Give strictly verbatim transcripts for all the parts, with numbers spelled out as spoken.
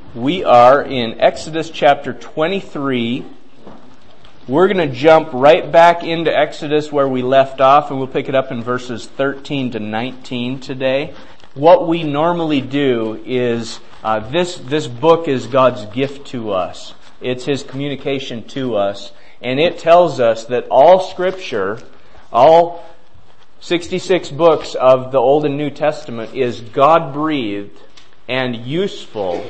We are in Exodus chapter twenty-three. We're going to jump right back into Exodus where we left off, and we'll pick it up in verses thirteen to nineteen today. What we normally do is, uh, this, this book is God's gift to us. It's His communication to us, and it tells us that all Scripture, all sixty-six books of the Old and New Testament is God-breathed and useful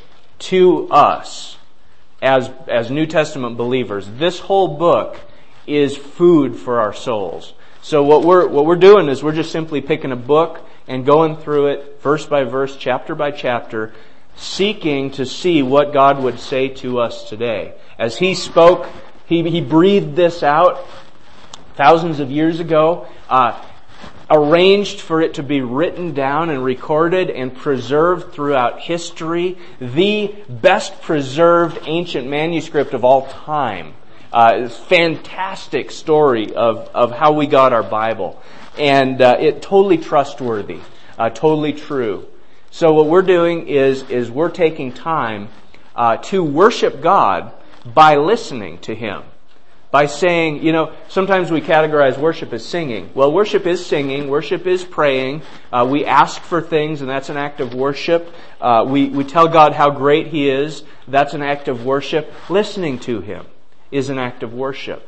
to us as as New Testament believers. This whole book is food for our souls. So what we're what we're doing is we're just simply picking a book and going through it verse by verse, chapter by chapter, seeking to see what God would say to us today. As He spoke, He He breathed this out thousands of years ago. Uh, arranged for it to be written down and recorded and preserved throughout history. The best preserved ancient manuscript of all time. Uh, fantastic story of, of how we got our Bible. And uh, it totally trustworthy, uh, totally true. So what we're doing is, is we're taking time uh, to worship God by listening to Him. By saying, you know, sometimes we categorize worship as singing. Well, worship is singing. Worship is praying. Uh, we ask for things, and that's an act of worship. Uh, we, we tell God how great He is. That's an act of worship. Listening to Him is an act of worship.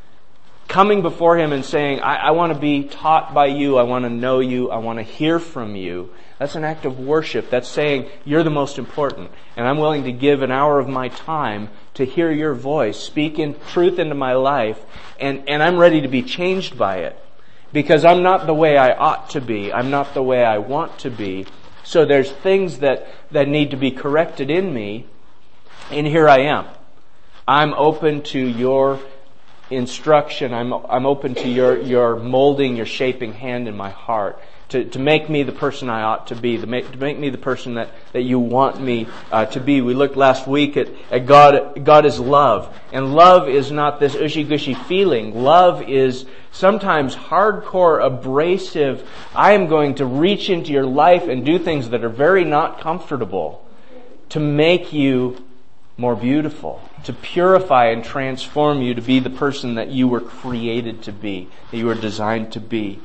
Coming before Him and saying, I, I want to be taught by You. I want to know You. I want to hear from You. That's an act of worship. That's saying, You're the most important. And I'm willing to give an hour of my time to hear Your voice, speak in truth into my life, and, and I'm ready to be changed by it. Because I'm not the way I ought to be. I'm not the way I want to be. So there's things that, that need to be corrected in me, and here I am. I'm open to Your instruction. I'm I'm open to your, your molding, your shaping hand in my heart. To, to make me the person I ought to be, to make, to make me the person that, that You want me uh, to be. We looked last week at, at God. God is love. And love is not this ushy-gushy feeling. Love is sometimes hardcore, abrasive. I am going to reach into your life and do things that are very not comfortable to make you more beautiful, to purify and transform you to be the person that you were created to be, that you were designed to be.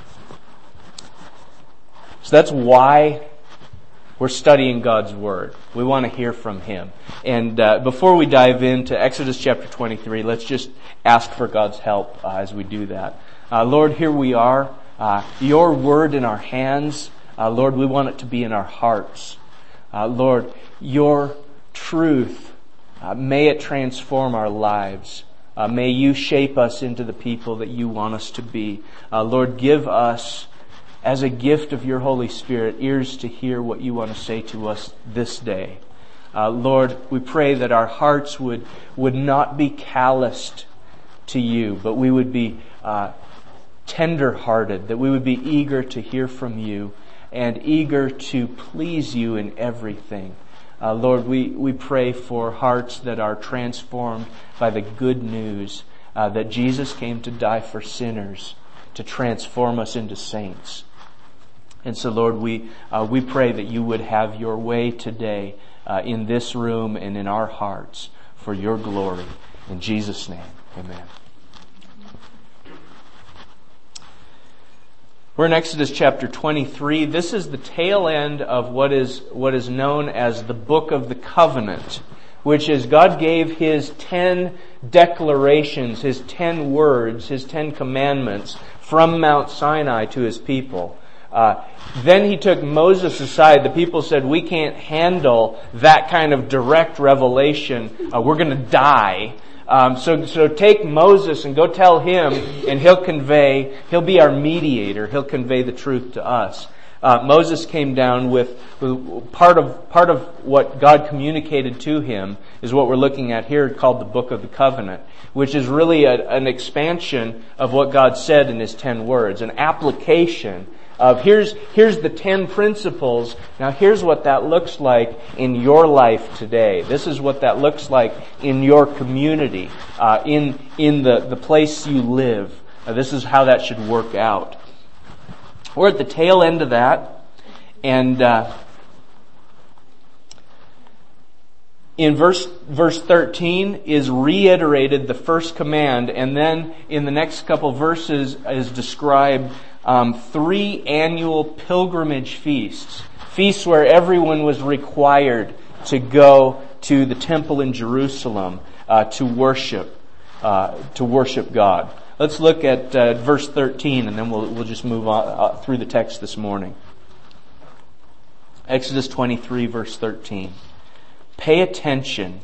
So that's why we're studying God's Word. We want to hear from Him. And uh, before we dive into Exodus chapter twenty-three, let's just ask for God's help uh, as we do that. Uh, Lord, here we are. Uh, Your Word in our hands. Uh, Lord, we want it to be in our hearts. Uh, Lord, Your truth, uh, may it transform our lives. Uh, may You shape us into the people that You want us to be. Uh, Lord, give us, as a gift of Your Holy Spirit, ears to hear what You want to say to us this day. Uh, Lord, we pray that our hearts would, would not be calloused to You, but we would be uh, tender-hearted, that we would be eager to hear from You and eager to please You in everything. Uh, Lord, we, we pray for hearts that are transformed by the good news uh, that Jesus came to die for sinners, to transform us into saints. And so, Lord, we uh, we pray that You would have Your way today uh, in this room and in our hearts for Your glory. In Jesus' name, amen. We're in Exodus chapter twenty-three. This is the tail end of what is what is known as the Book of the Covenant, which is God gave His ten declarations, His ten words, His ten commandments from Mount Sinai to His people. Uh, then He took Moses aside. The people said, we can't handle that kind of direct revelation. Uh, we're going to die. Um, so, so take Moses and go tell him, and he'll convey, he'll be our mediator. He'll convey the truth to us. Uh, Moses came down with, with part of part of what God communicated to him is what we're looking at here, called the Book of the Covenant, which is really a, an expansion of what God said in His ten words, an application of here's here's the ten principles. Now here's what that looks like in your life today. This is what that looks like in your community, uh, in in the the place you live. Uh, this is how that should work out. We're at the tail end of that, and uh, in verse verse thirteen is reiterated the first command, and then in the next couple verses is described um, three annual pilgrimage feasts. Feasts where everyone was required to go to the temple in Jerusalem uh, to worship, uh, to worship God. Let's look at uh, verse thirteen, and then we'll we'll just move on uh, through the text this morning. Exodus twenty-three, verse thirteen. Pay attention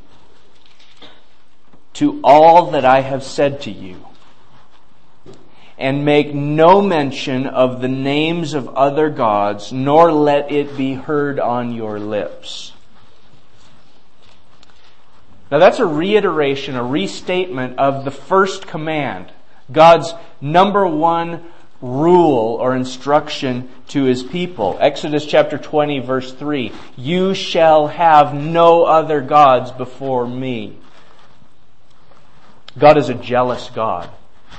to all that I have said to you, and make no mention of the names of other gods, nor let it be heard on your lips. Now that's a reiteration, a restatement of the first command. God's number one rule or instruction to His people. Exodus chapter twenty, verse three. You shall have no other gods before me. God is a jealous God.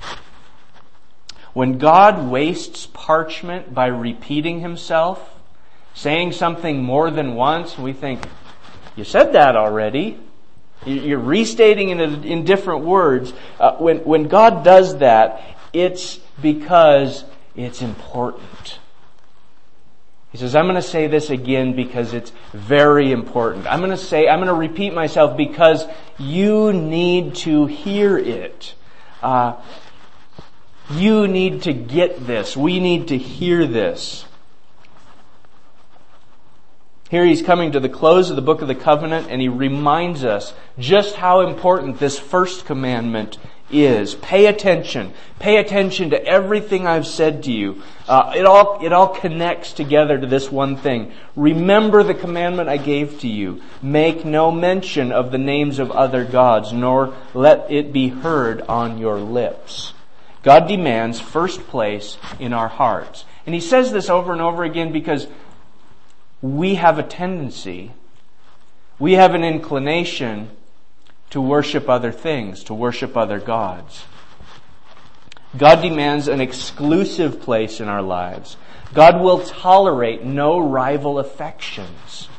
When God wastes parchment by repeating Himself, saying something more than once, we think, you said that already. You're restating it in different words. Uh, when, when God does that, it's because it's important. He says, I'm going to say this again because it's very important. I'm going to say, I'm going to repeat myself because you need to hear it. Uh, you need to get this. We need to hear this. Here He's coming to the close of the book of the covenant, and He reminds us just how important this first commandment is. Pay attention. Pay attention to everything I've said to you. Uh, it all it all connects together to this one thing. Remember the commandment I gave to you. Make no mention of the names of other gods, nor let it be heard on your lips. God demands first place in our hearts. And He says this over and over again because we have a tendency, we have an inclination to worship other things, to worship other gods. God demands an exclusive place in our lives. God will tolerate no rival affections.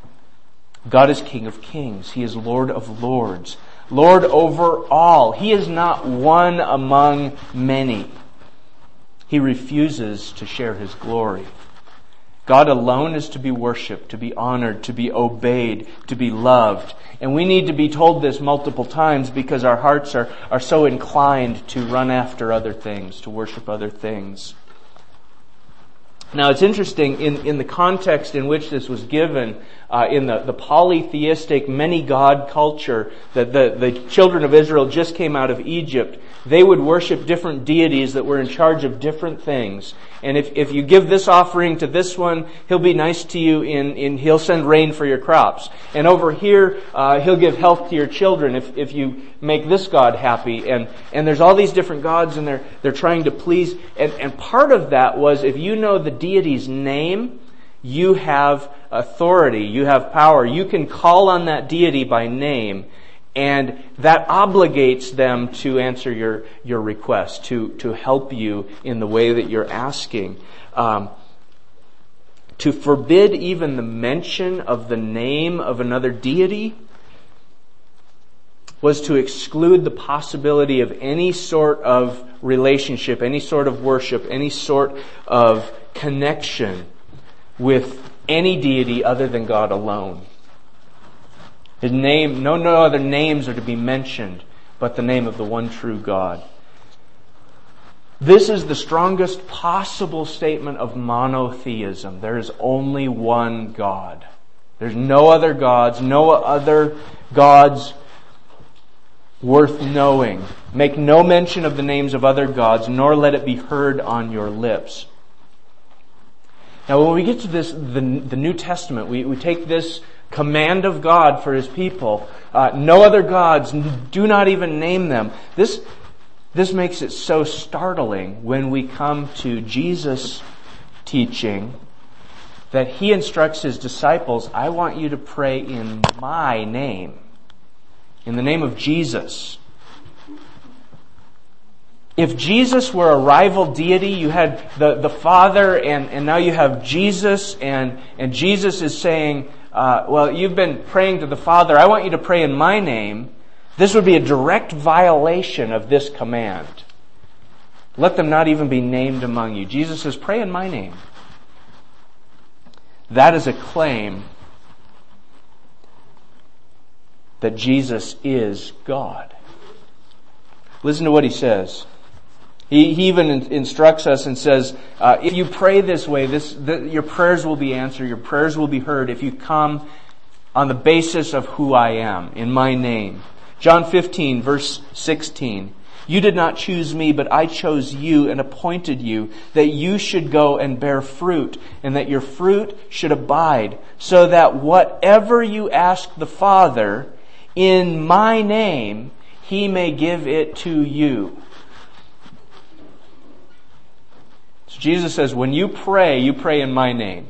God is King of kings. He is Lord of lords. Lord over all. He is not one among many. He refuses to share His glory. God alone is to be worshipped, to be honored, to be obeyed, to be loved. And we need to be told this multiple times because our hearts are, are so inclined to run after other things, to worship other things. Now it's interesting, in, in the context in which this was given, uh, in the, the polytheistic, many-god culture, that the, the children of Israel just came out of Egypt, they would worship different deities that were in charge of different things. And if, if you give this offering to this one, he'll be nice to you in, in he'll send rain for your crops. And over here, uh, he'll give health to your children if, if you make this god happy. And, and there's all these different gods and they're, they're trying to please. And, and part of that was if you know the deity's name, you have authority, you have power. You can call on that deity by name. And that obligates them to answer your, your request, to, to help you in the way that you're asking. Um, to forbid even the mention of the name of another deity was to exclude the possibility of any sort of relationship, any sort of worship, any sort of connection with any deity other than God alone. His name, no, no other names are to be mentioned but the name of the one true God. This is the strongest possible statement of monotheism. There is only one God. There's no other gods, no other gods worth knowing. Make no mention of the names of other gods, nor let it be heard on your lips. Now when we get to this, the, the New Testament, we, we take this command of God for His people. Uh, no other gods, do not even name them. This, this makes it so startling when we come to Jesus' teaching that He instructs His disciples, I want you to pray in my name, in the name of Jesus. If Jesus were a rival deity, you had the, the Father and, and now you have Jesus, and, and Jesus is saying, uh, well, you've been praying to the Father. I want you to pray in my name. This would be a direct violation of this command. Let them not even be named among you. Jesus says, pray in my name. That is a claim that Jesus is God. Listen to what he says. He, he even instructs us and says, uh, if you pray this way, this the, your prayers will be answered, your prayers will be heard if you come on the basis of who I am, in my name. John fifteen, verse sixteen. You did not choose me, but I chose you and appointed you, that you should go and bear fruit, and that your fruit should abide, so that whatever you ask the Father in my name, He may give it to you. So Jesus says, when you pray, you pray in my name.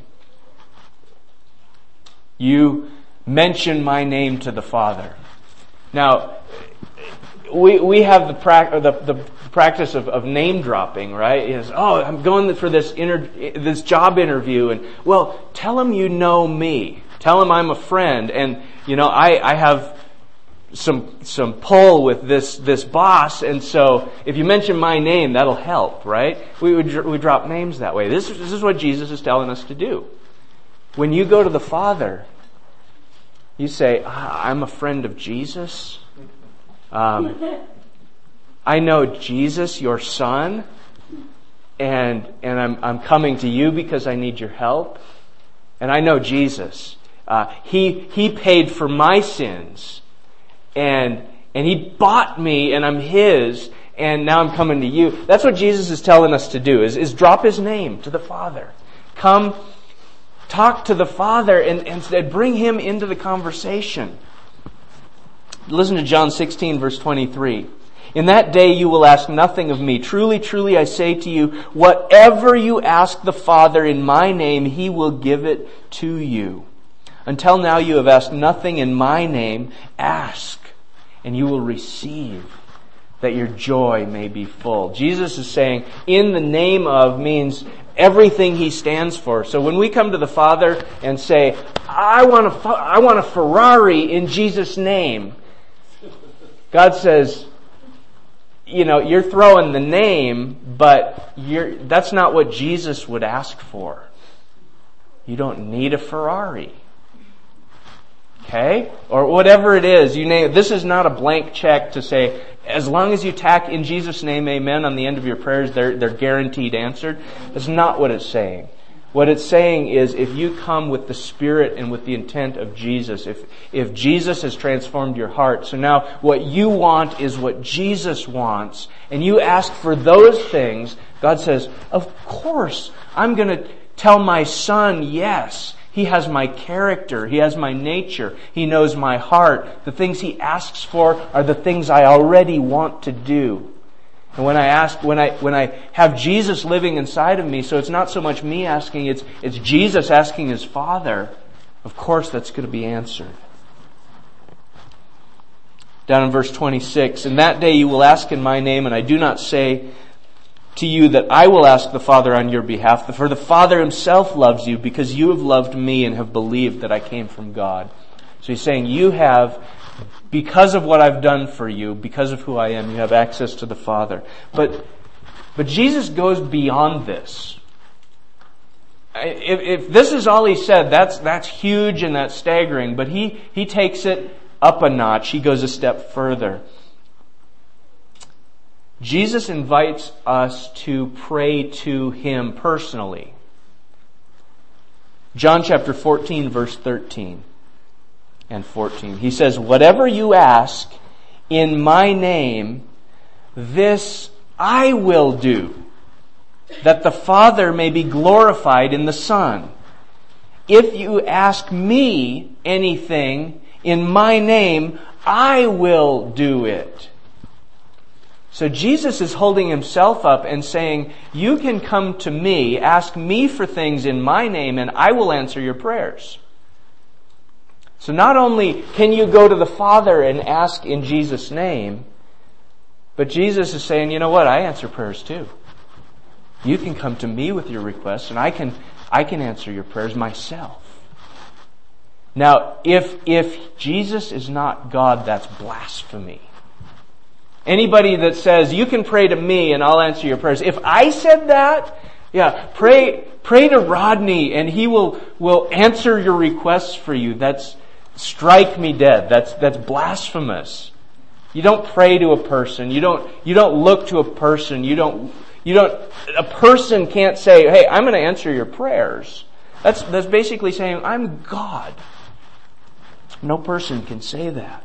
You mention my name to the Father. Now, we we have the, pra- the, the practice of, of name dropping, right? Is oh, I'm going for this inter- this job interview, and well, tell him you know me. Tell him I'm a friend, and you know I, I have some some pull with this this boss, and so if you mention my name, that'll help, right? We would we drop names that way. This this is what Jesus is telling us to do. When you go to the Father, you say, I'm a friend of Jesus. Um, I know Jesus, your Son, and and I'm I'm coming to you because I need your help. And I know Jesus. Uh, he he paid for my sins, and and He bought me, and I'm His. And now I'm coming to you. That's what Jesus is telling us to do: is is drop His name to the Father. Come, talk to the Father, and and bring Him into the conversation. Listen to John sixteen, verse twenty-three. In that day you will ask nothing of me. Truly, truly, I say to you, whatever you ask the Father in my name, He will give it to you. Until now you have asked nothing in my name. Ask, and you will receive, that your joy may be full. Jesus is saying, in the name of means everything He stands for. So when we come to the Father and say, I want a, I want a Ferrari in Jesus' name, God says, you know, you're throwing the name, but you're, that's not what Jesus would ask for. You don't need a Ferrari. Okay? Or whatever it is, you name it. This is not a blank check to say, as long as you tack in Jesus' name, amen, on the end of your prayers, they're, they're guaranteed answered. That's not what it's saying. What it's saying is, if you come with the Spirit and with the intent of Jesus, if if Jesus has transformed your heart, so now what you want is what Jesus wants, and you ask for those things, God says, of course, I'm going to tell my Son yes. He has my character. He has my nature. He knows my heart. The things He asks for are the things I already want to do. And when I ask, when I when I have Jesus living inside of me, so it's not so much me asking, it's it's Jesus asking His Father, of course that's going to be answered. Down in verse twenty-six, in that day you will ask in my name, and I do not say to you that I will ask the Father on your behalf, for the Father Himself loves you, because you have loved me and have believed that I came from God. So He's saying you have, because of what I've done for you, because of who I am, you have access to the Father. But but Jesus goes beyond this. If, if this is all He said, that's that's huge and that's staggering. But He He takes it up a notch. He goes a step further. Jesus invites us to pray to Him personally. John chapter fourteen, verse thirteen. And fourteen. He says, whatever you ask in my name, this I will do, that the Father may be glorified in the Son. If you ask me anything in my name, I will do it. So Jesus is holding Himself up and saying, you can come to me, ask me for things in my name, and I will answer your prayers. So not only can you go to the Father and ask in Jesus' name, but Jesus is saying, you know what, I answer prayers too. You can come to me with your requests, and I can I can answer your prayers myself. Now, if, if Jesus is not God, that's blasphemy. Anybody that says, you can pray to me and I'll answer your prayers. If I said that, yeah, pray, pray to Rodney and he will, will answer your requests for you. That's, strike me dead. That's, that's blasphemous. You don't pray to a person. You don't, you don't look to a person. You don't, you don't, a person can't say, hey, I'm going to answer your prayers. That's, that's basically saying, I'm God. No person can say that.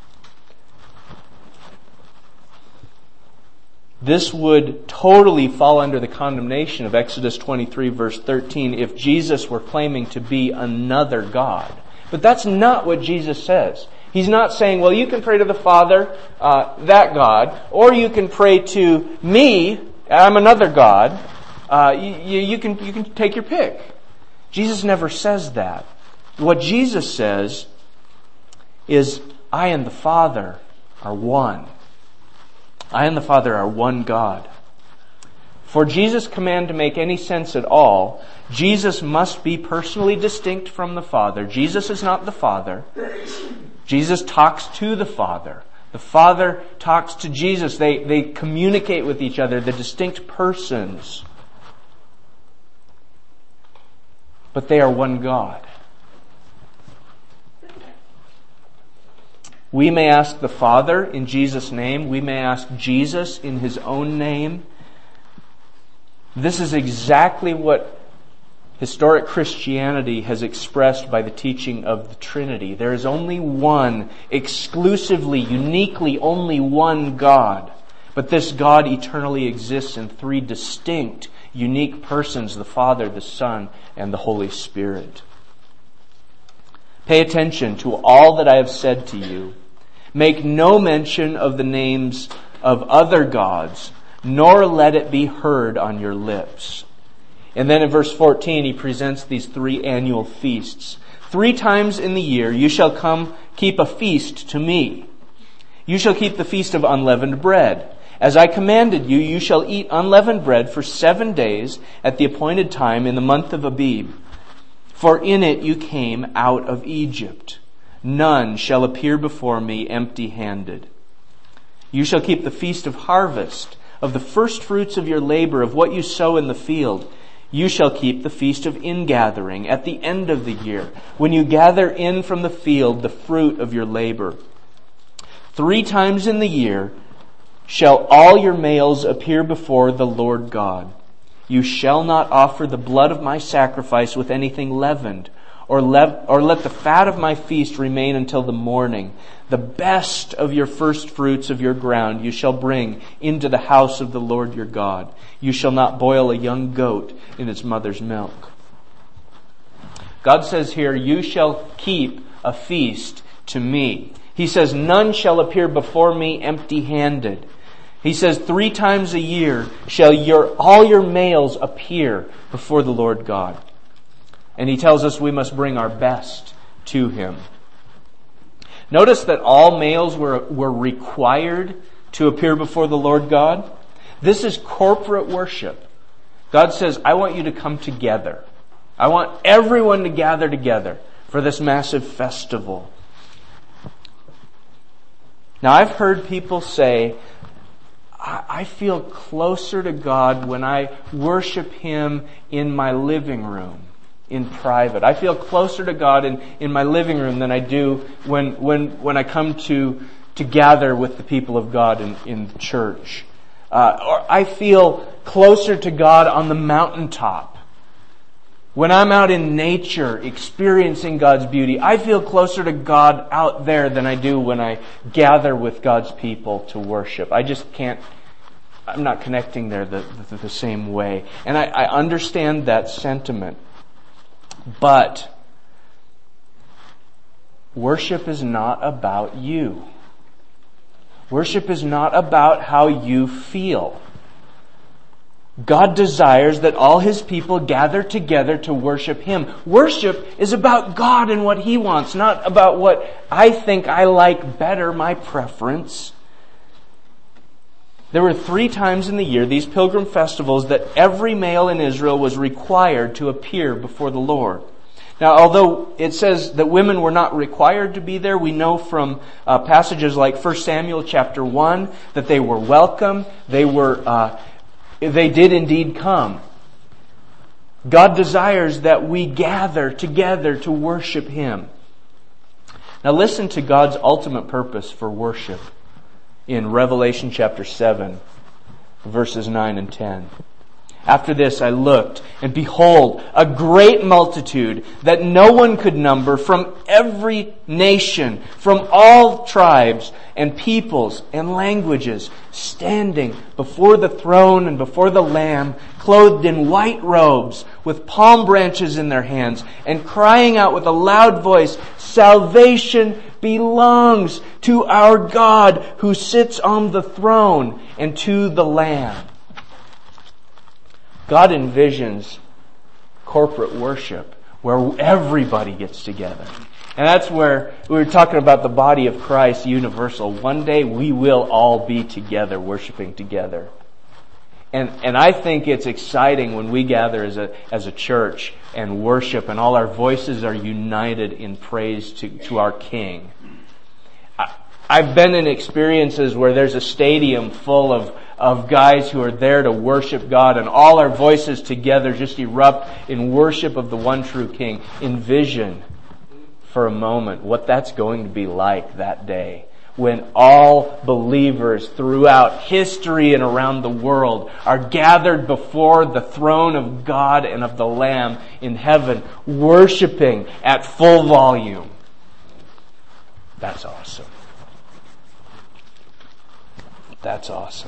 This would totally fall under the condemnation of Exodus twenty-three verse thirteen if Jesus were claiming to be another God. But that's not what Jesus says. He's not saying, well, you can pray to the Father, uh, that God, or you can pray to me, I'm another God. Uh, you, you can, you can take your pick. Jesus never says that. What Jesus says is, I and the Father are one. I and the Father are one God. For Jesus' command to make any sense at all, Jesus must be personally distinct from the Father. Jesus is not the Father. Jesus talks to the Father. The Father talks to Jesus. They, they communicate with each other. They're distinct persons. But they are one God. We may ask the Father in Jesus' name. We may ask Jesus in His own name. This is exactly what historic Christianity has expressed by the teaching of the Trinity. There is only one, exclusively, uniquely, only one God. But this God eternally exists in three distinct, unique persons, the Father, the Son, and the Holy Spirit. Pay attention to all that I have said to you. Make no mention of the names of other gods, nor let it be heard on your lips. And then in verse fourteen, he presents these three annual feasts. Three times in the year you shall come keep a feast to me. You shall keep the feast of unleavened bread. As I commanded you, you shall eat unleavened bread for seven days at the appointed time in the month of Abib. For in it you came out of Egypt. None shall appear before me empty-handed. You shall keep the feast of harvest, of the first fruits of your labor, of what you sow in the field. You shall keep the feast of ingathering at the end of the year, when you gather in from the field the fruit of your labor. Three times in the year shall all your males appear before the Lord God. You shall not offer the blood of my sacrifice with anything leavened, or, le- or let the fat of my feast remain until the morning. The best of your first fruits of your ground you shall bring into the house of the Lord your God. You shall not boil a young goat in its mother's milk. God says here, you shall keep a feast to me. He says, none shall appear before me empty-handed. He says, three times a year shall your all your males appear before the Lord God. And he tells us we must bring our best to him. Notice that all males were, were required to appear before the Lord God. This is corporate worship. God says, I want you to come together. I want everyone to gather together for this massive festival. Now, I've heard people say, I feel closer to God when I worship Him in my living room, in private. I feel closer to God in, in my living room than I do when when when I come to to gather with the people of God in, in church. Uh, or I feel closer to God on the mountaintop. When I'm out in nature experiencing God's beauty, I feel closer to God out there than I do when I gather with God's people to worship. I just can't, I'm not connecting there the, the, the same way. And I, I understand that sentiment. But worship is not about you. Worship is not about how you feel. God desires that all His people gather together to worship Him. Worship is about God and what He wants, not about what I think I like better, my preference. There were three times in the year, these pilgrim festivals, that every male in Israel was required to appear before the Lord. Now, although it says that women were not required to be there, we know from uh, passages like First Samuel chapter one that they were welcome. They were, uh, they did indeed come. God desires that we gather together to worship Him. Now listen to God's ultimate purpose for worship in Revelation chapter seven, verses nine and ten. After this I looked, and behold, a great multitude that no one could number, from every nation, from all tribes and peoples and languages, standing before the throne and before the Lamb, clothed in white robes, with palm branches in their hands, and crying out with a loud voice, "Salvation belongs to our God who sits on the throne and to the Lamb." God envisions corporate worship where everybody gets together. And that's where we were talking about the body of Christ, universal. One day we will all be together, worshiping together. And and I think it's exciting when we gather as a as a church and worship, and all our voices are united in praise to, to our King. I, I've been in experiences where there's a stadium full of of guys who are there to worship God, and all our voices together just erupt in worship of the one true King. Envision for a moment what that's going to be like that day, when all believers throughout history and around the world are gathered before the throne of God and of the Lamb in heaven, worshiping at full volume. That's awesome. That's awesome.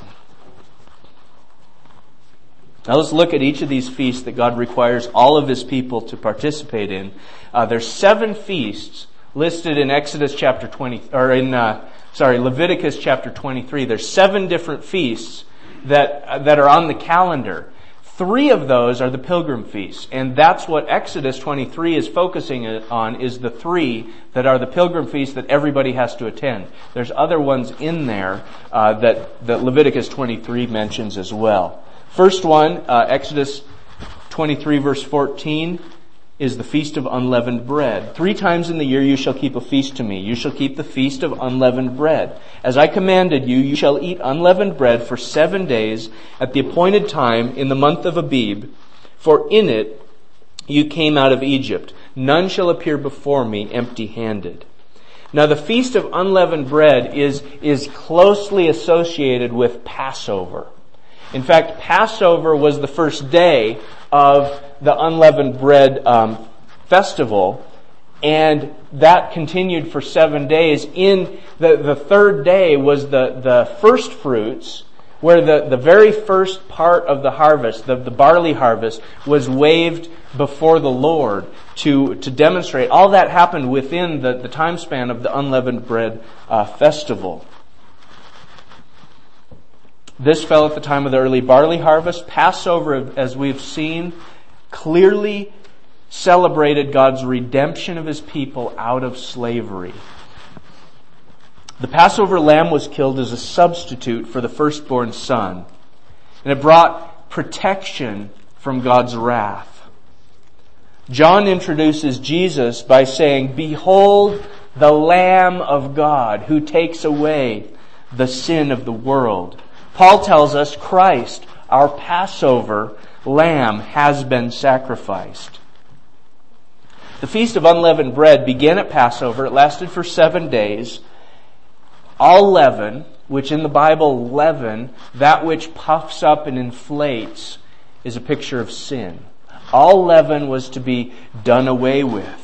Now let's look at each of these feasts that God requires all of His people to participate in. Uh, there's seven feasts listed in Exodus chapter twenty, or in uh, sorry Leviticus chapter twenty-three. There's seven different feasts that uh, that are on the calendar. Three of those are the pilgrim feasts, and that's what Exodus twenty-three is focusing on, is the three that are the pilgrim feasts that everybody has to attend. There's other ones in there uh, that that Leviticus twenty-three mentions as well. First one, uh, Exodus twenty-three verse fourteen, is the Feast of Unleavened Bread. Three times in the year you shall keep a feast to me. You shall keep the Feast of Unleavened Bread. As I commanded you, you shall eat unleavened bread for seven days at the appointed time in the month of Abib, for in it you came out of Egypt. None shall appear before me empty-handed. Now the Feast of Unleavened Bread is, is closely associated with Passover. In fact, Passover was the first day of the unleavened bread um, festival, and that continued for seven days. In the, the third day was the, the first fruits, where the, the very first part of the harvest, the, the barley harvest, was waved before the Lord to, to demonstrate. All that happened within the, the time span of the unleavened bread uh, festival. This fell at the time of the early barley harvest. Passover, as we've seen, clearly celebrated God's redemption of His people out of slavery. The Passover lamb was killed as a substitute for the firstborn son, and it brought protection from God's wrath. John introduces Jesus by saying, "Behold the Lamb of God who takes away the sin of the world." Paul tells us Christ, our Passover lamb, has been sacrificed. The Feast of Unleavened Bread began at Passover. It lasted for seven days. All leaven, which in the Bible, leaven, that which puffs up and inflates, is a picture of sin. All leaven was to be done away with,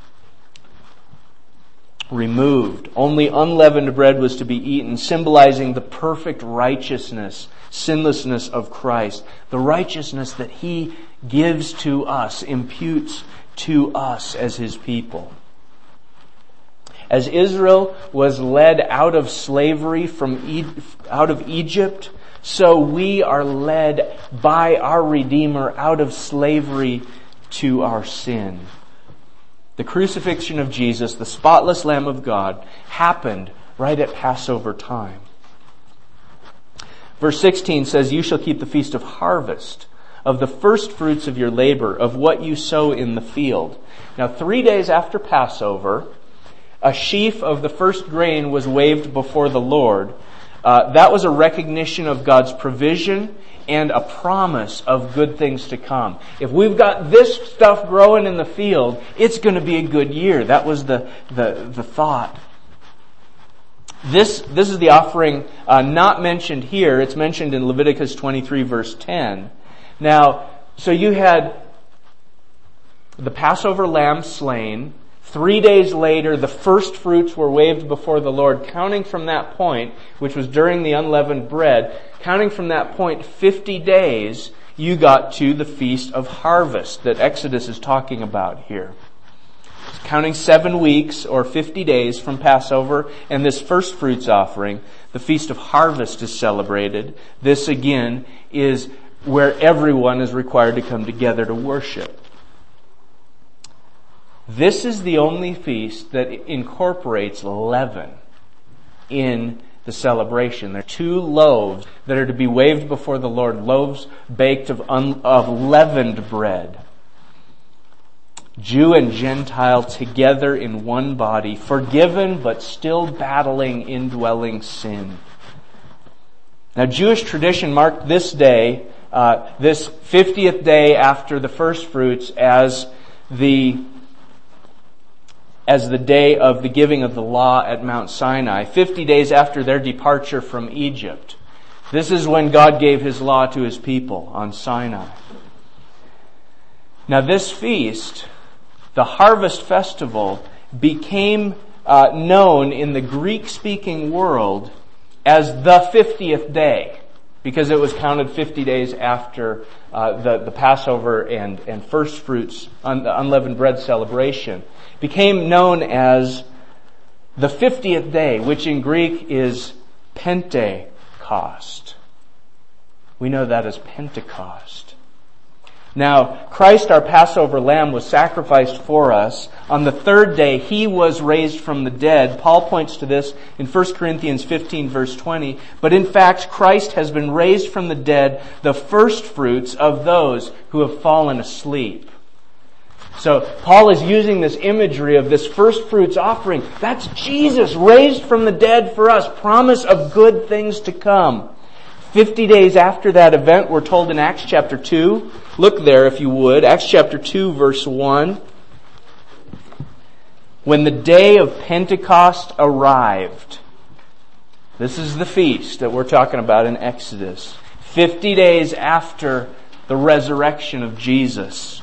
removed. Only unleavened bread was to be eaten, symbolizing the perfect righteousness, sinlessness of Christ. The righteousness that He gives to us, imputes to us as His people. As Israel was led out of slavery from e- out of Egypt, so we are led by our Redeemer out of slavery to our sin. The crucifixion of Jesus, the spotless Lamb of God, happened right at Passover time. Verse sixteen says, "You shall keep the Feast of Harvest." of the first fruits of your labor, of what you sow in the field. Now, three days after Passover, a sheaf of the first grain was waved before the Lord. Uh, that was a recognition of God's provision and a promise of good things to come. If we've got this stuff growing in the field, it's going to be a good year. That was the the, the thought. This this is the offering uh, not mentioned here. It's mentioned in Leviticus twenty-three, verse ten. Now, so you had the Passover lamb slain. Three days later, the first fruits were waved before the Lord. Counting from that point, which was during the unleavened bread, counting from that point fifty days, you got to the Feast of Harvest that Exodus is talking about here. Counting seven weeks or fifty days from Passover and this first fruits offering, the Feast of Harvest is celebrated. This again is where everyone is required to come together to worship. This is the only feast that incorporates leaven in the celebration. There are two loaves that are to be waved before the Lord, loaves baked of, un- of leavened bread. Jew and Gentile together in one body, forgiven but still battling indwelling sin. Now, Jewish tradition marked this day, uh, this fiftieth day after the first fruits, as the as the day of the giving of the law at Mount Sinai, fifty days after their departure from Egypt. This is when God gave His law to His people on Sinai. Now, this feast, the Harvest Festival, became uh, known in the Greek-speaking world as the fiftieth day, because it was counted fifty days after uh, the, the Passover and, and first fruits, un, the unleavened bread celebration. Became known as the fiftieth day, which in Greek is Pentecost. We know that as Pentecost. Now, Christ, our Passover lamb, was sacrificed for us. On the third day, He was raised from the dead. Paul points to this in First Corinthians fifteen, verse twenty. But in fact, Christ has been raised from the dead, the first fruits of those who have fallen asleep. So Paul is using this imagery of this first fruits offering. That's Jesus raised from the dead for us. Promise of good things to come. Fifty days after that event, we're told in Acts chapter two. Look there if you would. Acts chapter two, verse one. When the day of Pentecost arrived. This is the feast that we're talking about in Exodus. Fifty days after the resurrection of Jesus.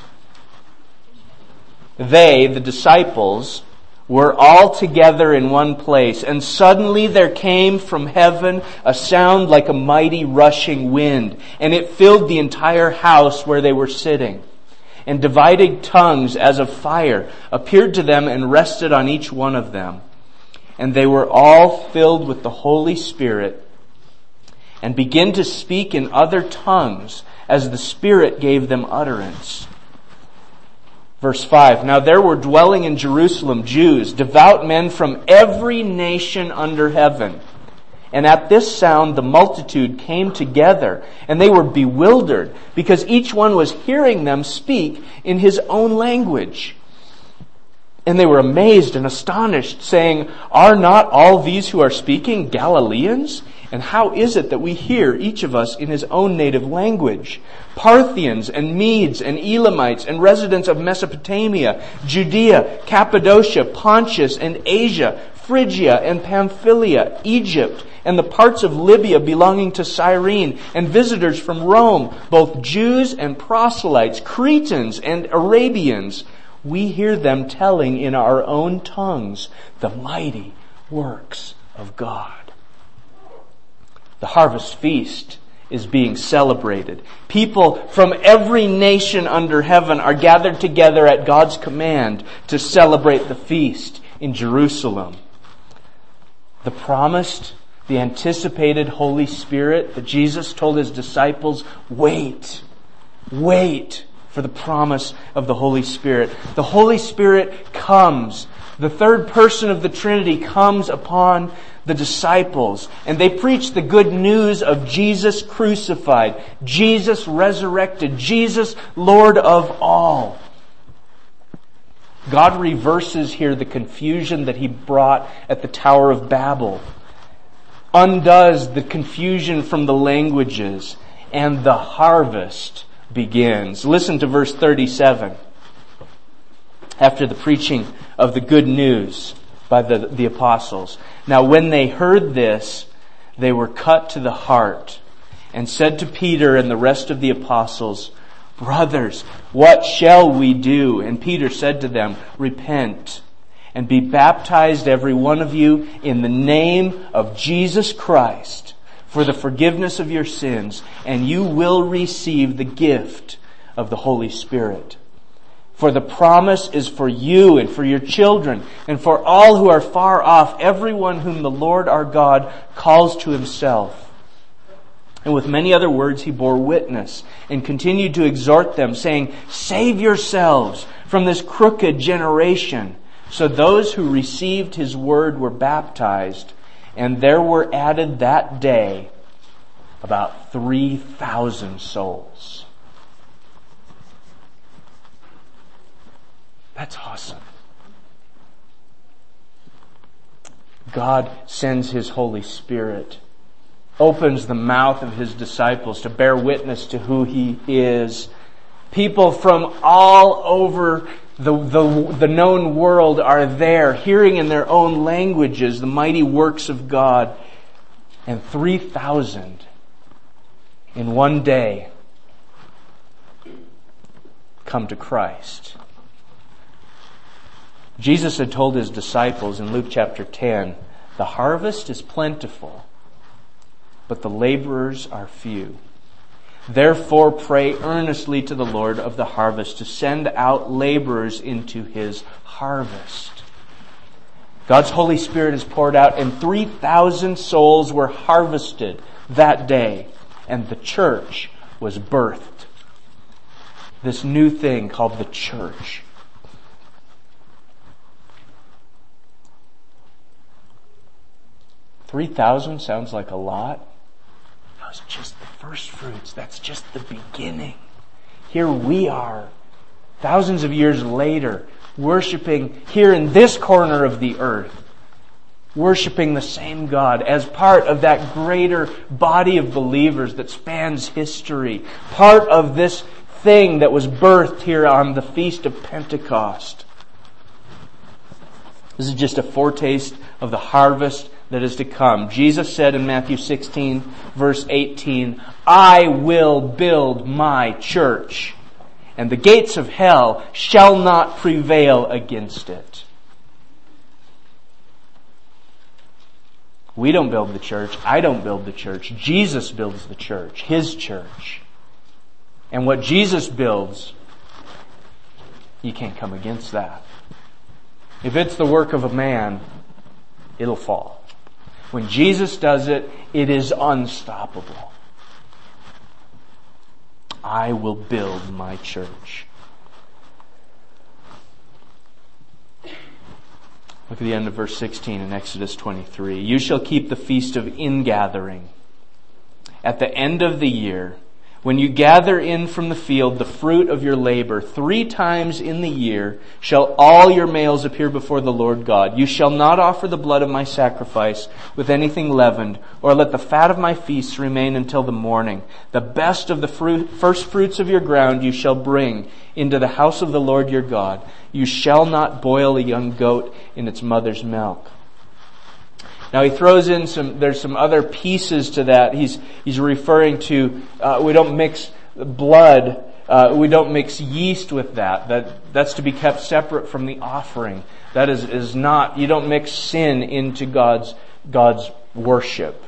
They, the disciples, were all together in one place, and suddenly there came from heaven a sound like a mighty rushing wind, and it filled the entire house where they were sitting. And divided tongues as of fire appeared to them and rested on each one of them. And they were all filled with the Holy Spirit and began to speak in other tongues as the Spirit gave them utterance. Verse five, now there were dwelling in Jerusalem Jews, devout men from every nation under heaven. And at this sound the multitude came together, and they were bewildered, because each one was hearing them speak in his own language. And they were amazed and astonished, saying, are not all these who are speaking Galileans? And how is it that we hear each of us in his own native language? Parthians and Medes and Elamites and residents of Mesopotamia, Judea, Cappadocia, Pontus and Asia, Phrygia and Pamphylia, Egypt, and the parts of Libya belonging to Cyrene, and visitors from Rome, both Jews and proselytes, Cretans and Arabians. We hear them telling in our own tongues the mighty works of God. The harvest feast is being celebrated. People from every nation under heaven are gathered together at God's command to celebrate the feast in Jerusalem. The promised, the anticipated Holy Spirit that Jesus told His disciples, wait, wait for the promise of the Holy Spirit. The Holy Spirit comes The third person of the Trinity comes upon the disciples, and they preach the good news of Jesus crucified, Jesus resurrected, Jesus Lord of all. God reverses here the confusion that He brought at the Tower of Babel, undoes the confusion from the languages, and the harvest begins. Listen to verse thirty-seven. After the preaching of the good news by the, the apostles. Now when they heard this, they were cut to the heart and said to Peter and the rest of the apostles, "Brothers, what shall we do?" And Peter said to them, "Repent and be baptized every one of you in the name of Jesus Christ for the forgiveness of your sins, and you will receive the gift of the Holy Spirit. For the promise is for you and for your children and for all who are far off, everyone whom the Lord our God calls to Himself." And with many other words He bore witness and continued to exhort them, saying, "Save yourselves from this crooked generation." So those who received His word were baptized, and there were added that day about three thousand souls. That's awesome. God sends His Holy Spirit, opens the mouth of His disciples to bear witness to who He is. People from all over the, the, the known world are there, hearing in their own languages the mighty works of God. And three thousand in one day come to Christ. Jesus had told His disciples in Luke chapter ten, "The harvest is plentiful, but the laborers are few. Therefore pray earnestly to the Lord of the harvest to send out laborers into His harvest." God's Holy Spirit is poured out, and three thousand souls were harvested that day, and the church was birthed. This new thing called the church. three thousand sounds like a lot. That was just the first fruits. That's just the beginning. Here we are, thousands of years later, worshiping here in this corner of the earth, worshiping the same God as part of that greater body of believers that spans history, part of this thing that was birthed here on the Feast of Pentecost. This is just a foretaste of the harvest that is to come. Jesus said in Matthew sixteen, verse eighteen, "I will build my church, and the gates of hell shall not prevail against it." We don't build the church. I don't build the church. Jesus builds the church, His church. And what Jesus builds, you can't come against that. If it's the work of a man, it'll fall. When Jesus does it, it is unstoppable. I will build my church. Look at the end of verse sixteen in Exodus twenty-three. "You shall keep the feast of ingathering. At the end of the year, when you gather in from the field the fruit of your labor, three times in the year shall all your males appear before the Lord God. You shall not offer the blood of my sacrifice with anything leavened, or let the fat of my feasts remain until the morning. The best of the fruit, first fruits of your ground you shall bring into the house of the Lord your God. You shall not boil a young goat in its mother's milk." Now he throws in some, there's some other pieces to that. He's, he's referring to, uh, we don't mix blood, uh, we don't mix yeast with that. That, that's to be kept separate from the offering. That is, is not, you don't mix sin into God's, God's worship.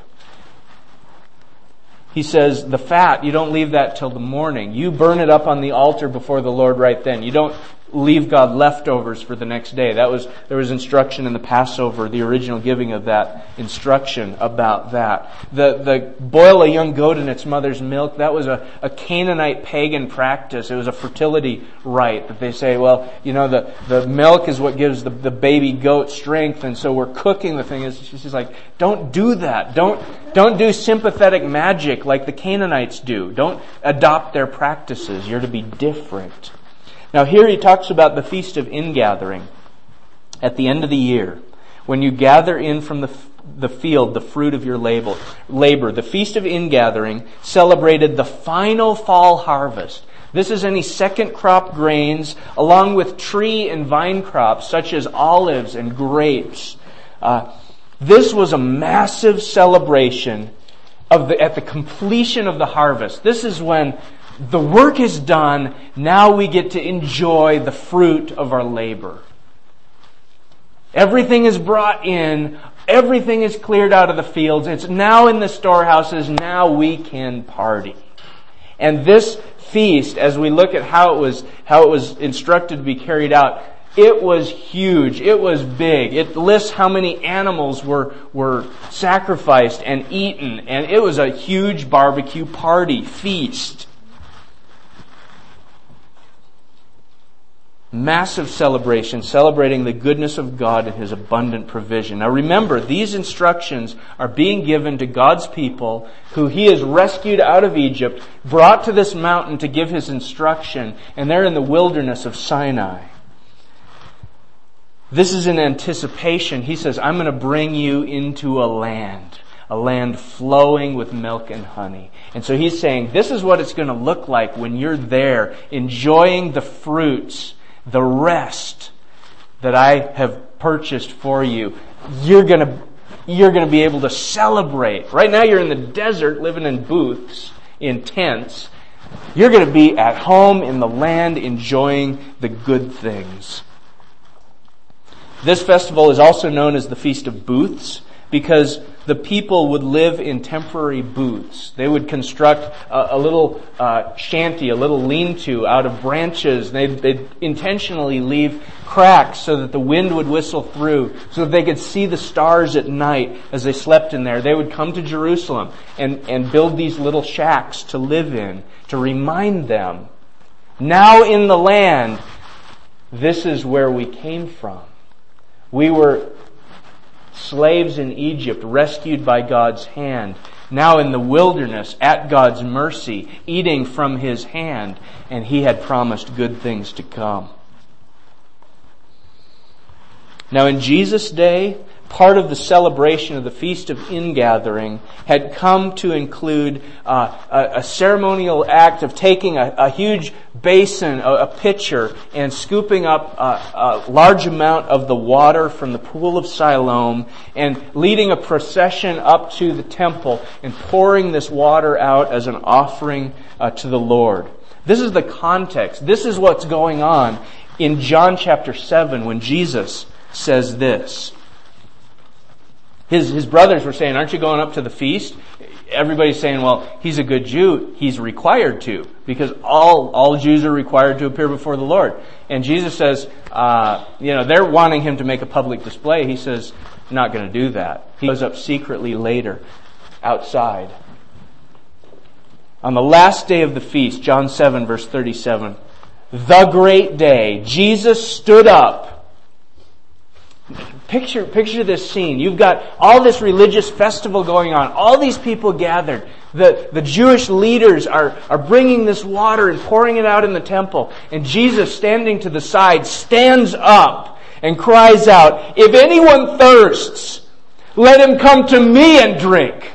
He says, the fat, you don't leave that till the morning. You burn it up on the altar before the Lord right then. You don't leave God leftovers for the next day. That was, there was instruction in the Passover, the original giving of that instruction about that. The, the boil a young goat in its mother's milk, that was a, a Canaanite pagan practice. It was a fertility rite that they say, well, you know, the, the milk is what gives the, the baby goat strength, and so we're cooking the thing. She's like, don't do that. Don't, don't do sympathetic magic like the Canaanites do. Don't adopt their practices. You're to be different. Now here he talks about the Feast of Ingathering at the end of the year, when you gather in from the the field the fruit of your labor. labor. The Feast of Ingathering celebrated the final fall harvest. This is any second crop grains along with tree and vine crops such as olives and grapes. Uh, this was a massive celebration of the at the completion of the harvest. This is when the work is done. Now we get to enjoy the fruit of our labor. Everything is brought in. Everything is cleared out of the fields. It's now in the storehouses. Now we can party. And this feast, as we look at how it was, how it was instructed to be carried out, it was huge. It was big. It lists how many animals were, were sacrificed and eaten. And it was a huge barbecue party, feast. Massive celebration, celebrating the goodness of God and His abundant provision. Now remember, these instructions are being given to God's people who He has rescued out of Egypt, brought to this mountain to give His instruction, and they're in the wilderness of Sinai. This is in anticipation. He says, I'm going to bring you into a land, a land flowing with milk and honey. And so He's saying, this is what it's going to look like when you're there, enjoying the fruits, the rest that I have purchased for you. You're going to, you're going to be able to celebrate. Right now you're in the desert living in booths, in tents. You're going to be at home in the land enjoying the good things. This festival is also known as the Feast of Booths because the people would live in temporary booths. They would construct a, a little uh, shanty, a little lean-to out of branches. They'd, they'd intentionally leave cracks so that the wind would whistle through, so that they could see the stars at night as they slept in there. They would come to Jerusalem and, and build these little shacks to live in, to remind them, now in the land, this is where we came from. We were slaves in Egypt, rescued by God's hand. Now in the wilderness, at God's mercy, eating from His hand, and He had promised good things to come. Now in Jesus' day, part of the celebration of the Feast of Ingathering had come to include uh, a, a ceremonial act of taking a, a huge basin, a, a pitcher, and scooping up a, a large amount of the water from the pool of Siloam and leading a procession up to the temple and pouring this water out as an offering uh, to the Lord. This is the context. This is what's going on in John chapter seven when Jesus says this. His, his brothers were saying, aren't you going up to the feast? Everybody's saying, well, he's a good Jew. He's required to, because all, all Jews are required to appear before the Lord. And Jesus says, uh, you know, they're wanting him to make a public display. He says, I'm not going to do that. He goes up secretly later, outside. On the last day of the feast, John seven, verse thirty-seven, the great day, Jesus stood up. Picture, picture this scene. You've got all this religious festival going on. All these people gathered. The, the Jewish leaders are, are bringing this water and pouring it out in the temple. And Jesus, standing to the side, stands up and cries out, if anyone thirsts, let him come to me and drink.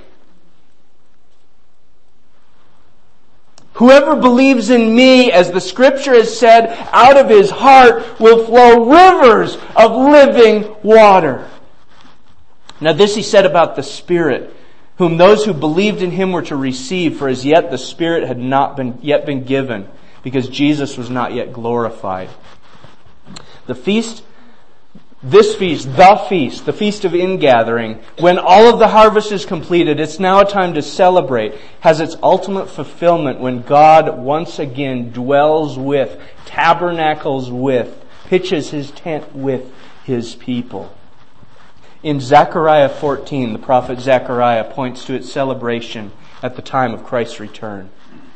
Whoever believes in me, as the Scripture has said, out of his heart will flow rivers of living water. Now this he said about the Spirit, whom those who believed in him were to receive, for as yet the Spirit had not been yet been given, because Jesus was not yet glorified. The feast, This feast, the feast, the Feast of Ingathering, when all of the harvest is completed, it's now a time to celebrate, has its ultimate fulfillment when God once again dwells with, tabernacles with, pitches His tent with His people. In Zechariah fourteen, the prophet Zechariah points to its celebration at the time of Christ's return.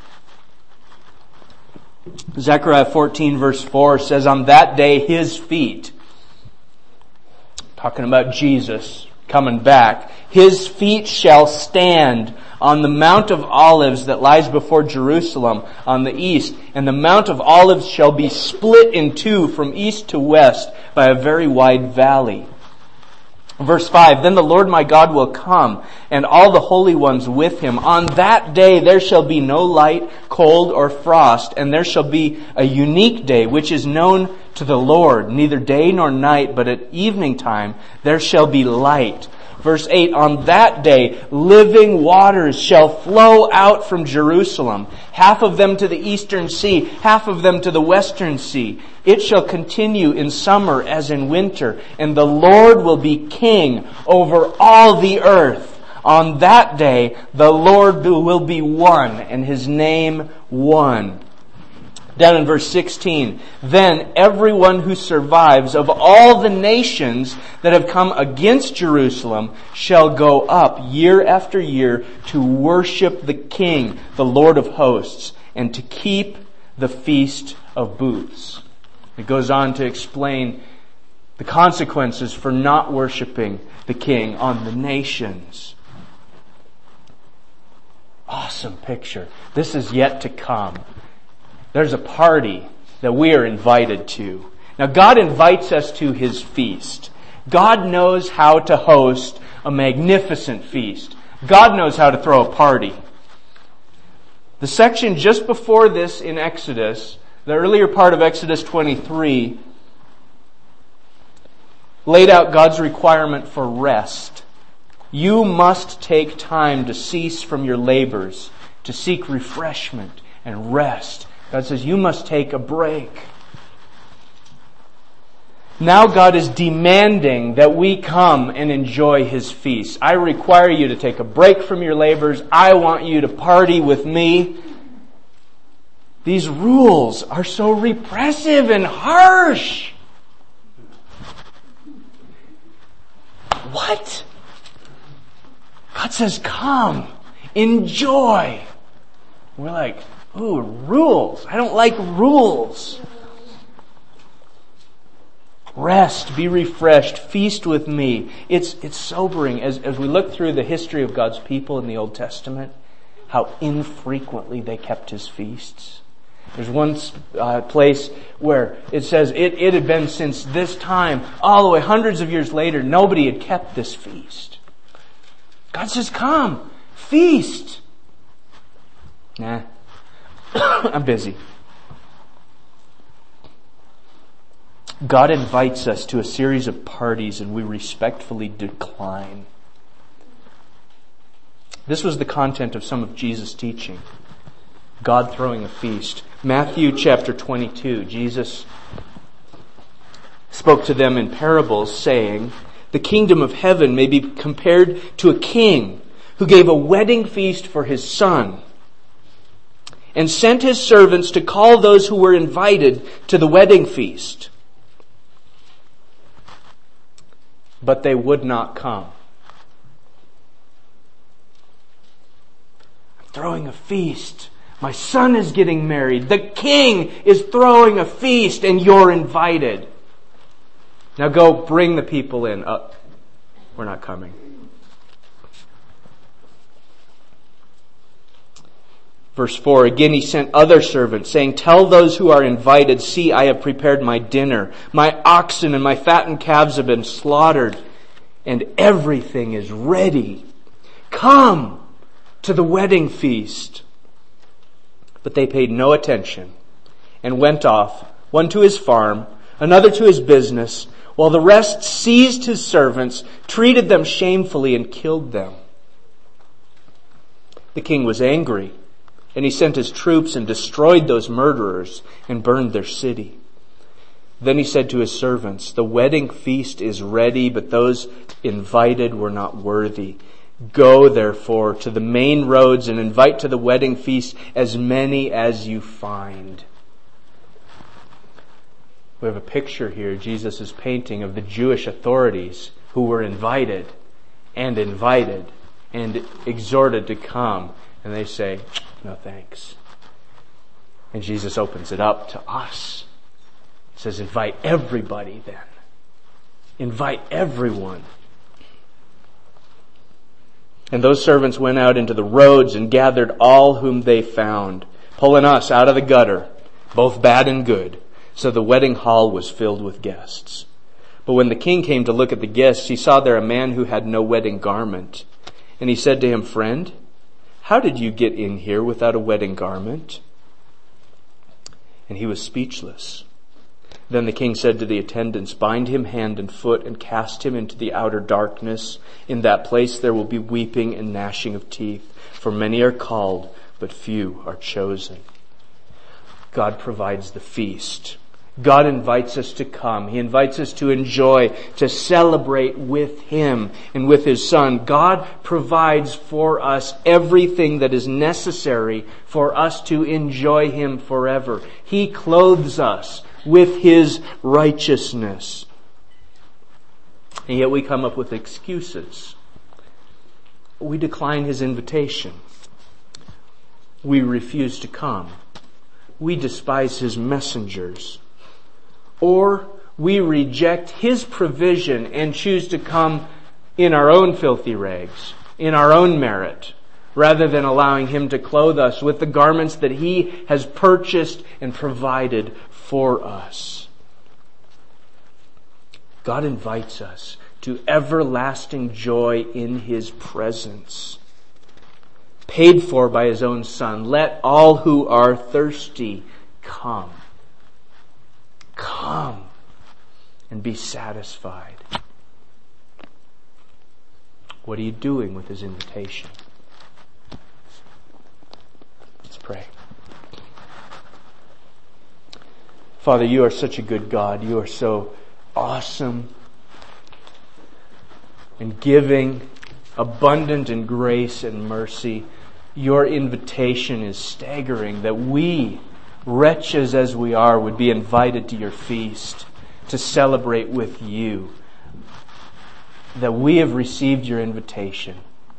Zechariah fourteen verse four says, on that day His feet, talking about Jesus coming back, His feet shall stand on the Mount of Olives that lies before Jerusalem on the east, and the Mount of Olives shall be split in two from east to west by a very wide valley. Verse five, then the Lord my God will come, and all the holy ones with Him. On that day there shall be no light, cold, or frost, and there shall be a unique day, which is known to the Lord, neither day nor night, but at evening time there shall be light. Verse eight, on that day living waters shall flow out from Jerusalem, half of them to the eastern sea, half of them to the western sea. It shall continue in summer as in winter, and the Lord will be king over all the earth. On that day the Lord will be one, and His name one. Down in verse sixteen, then everyone who survives of all the nations that have come against Jerusalem shall go up year after year to worship the King, the Lord of hosts, and to keep the Feast of Booths. It goes on to explain the consequences for not worshiping the King on the nations. Awesome picture. This is yet to come. There's a party that we are invited to. Now, God invites us to His feast. God knows how to host a magnificent feast. God knows how to throw a party. The section just before this in Exodus, the earlier part of Exodus twenty-three, laid out God's requirement for rest. You must take time to cease from your labors, to seek refreshment and rest. God says, you must take a break. Now God is demanding that we come and enjoy His feast. I require you to take a break from your labors. I want you to party with me. These rules are so repressive and harsh. What? God says, come, enjoy. We're like, ooh, rules. I don't like rules. Rest, be refreshed, feast with me. It's it's sobering as, as we look through the history of God's people in the Old Testament, how infrequently they kept His feasts. There's one uh, place where it says it, it had been since this time, all the way hundreds of years later, nobody had kept this feast. God says, come, feast. Nah, I'm busy. God invites us to a series of parties and we respectfully decline. This was the content of some of Jesus' teaching. God throwing a feast. Matthew chapter twenty-two, Jesus spoke to them in parables saying, the kingdom of heaven may be compared to a king who gave a wedding feast for his son and sent his servants to call those who were invited to the wedding feast. But they would not come. I'm throwing a feast. My son is getting married. The king is throwing a feast and you're invited. Now go bring the people in. Uh, we're not coming. Verse four, again he sent other servants, saying, tell those who are invited, see, I have prepared my dinner. My oxen and my fattened calves have been slaughtered, and everything is ready. Come to the wedding feast. But they paid no attention and went off, one to his farm, another to his business, while the rest seized his servants, treated them shamefully, and killed them. The king was angry, and he sent his troops and destroyed those murderers and burned their city. Then he said to his servants, "The wedding feast is ready, but those invited were not worthy. Go, therefore, to the main roads and invite to the wedding feast as many as you find." We have a picture here Jesus is painting of the Jewish authorities who were invited and invited and exhorted to come. And they say, "No thanks." And Jesus opens it up to us. He says, invite everybody then. Invite everyone. And those servants went out into the roads and gathered all whom they found, pulling us out of the gutter, both bad and good. So the wedding hall was filled with guests. But when the king came to look at the guests, he saw there a man who had no wedding garment. And he said to him, "Friend, how did you get in here without a wedding garment?" And he was speechless. Then the king said to the attendants, "Bind him hand and foot and cast him into the outer darkness. In that place there will be weeping and gnashing of teeth, for many are called, but few are chosen." God provides the feast. God invites us to come. He invites us to enjoy, to celebrate with Him and with His Son. God provides for us everything that is necessary for us to enjoy Him forever. He clothes us with His righteousness. And yet we come up with excuses. We decline His invitation. We refuse to come. We despise His messengers. Or we reject His provision and choose to come in our own filthy rags, in our own merit, rather than allowing Him to clothe us with the garments that He has purchased and provided for us. God invites us to everlasting joy in His presence, paid for by His own Son. Let all who are thirsty come. Come and be satisfied. What are you doing with His invitation? Let's pray. Father, You are such a good God. You are so awesome and giving, abundant in grace and mercy. Your invitation is staggering, that we, wretches as we are, would be invited to Your feast to celebrate with You. That we have received Your invitation.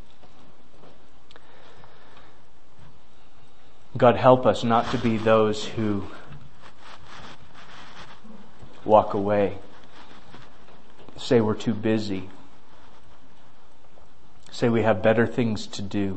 God, help us not to be those who walk away, say we're too busy, say we have better things to do.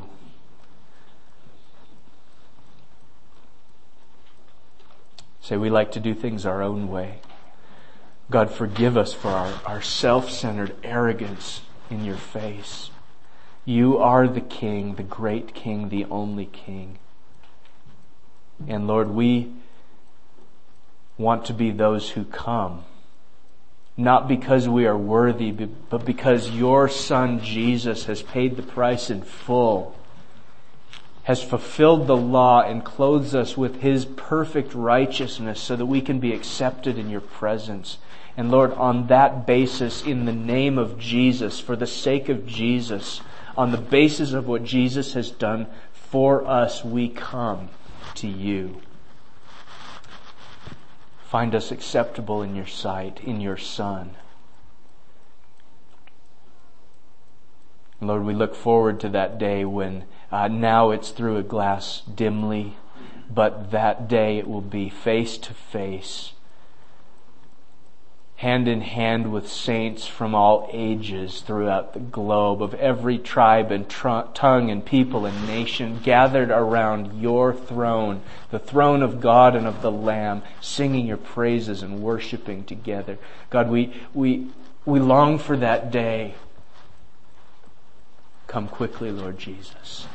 Say we like to do things our own way. God, forgive us for our, our self-centered arrogance in Your face. You are the King, the great King, the only King. And Lord, we want to be those who come, not because we are worthy, but because Your Son Jesus has paid the price in full, has fulfilled the law and clothes us with His perfect righteousness so that we can be accepted in Your presence. And Lord, on that basis, in the name of Jesus, for the sake of Jesus, on the basis of what Jesus has done for us, we come to You. Find us acceptable in Your sight, in Your Son. Lord, we look forward to that day when uh, now it's through a glass dimly, but that day it will be face to face, hand in hand with saints from all ages throughout the globe, of every tribe and tr- tongue and people and nation, gathered around Your throne, the throne of God and of the Lamb, singing Your praises and worshiping together. God, we we we long for that day. Come quickly, Lord Jesus.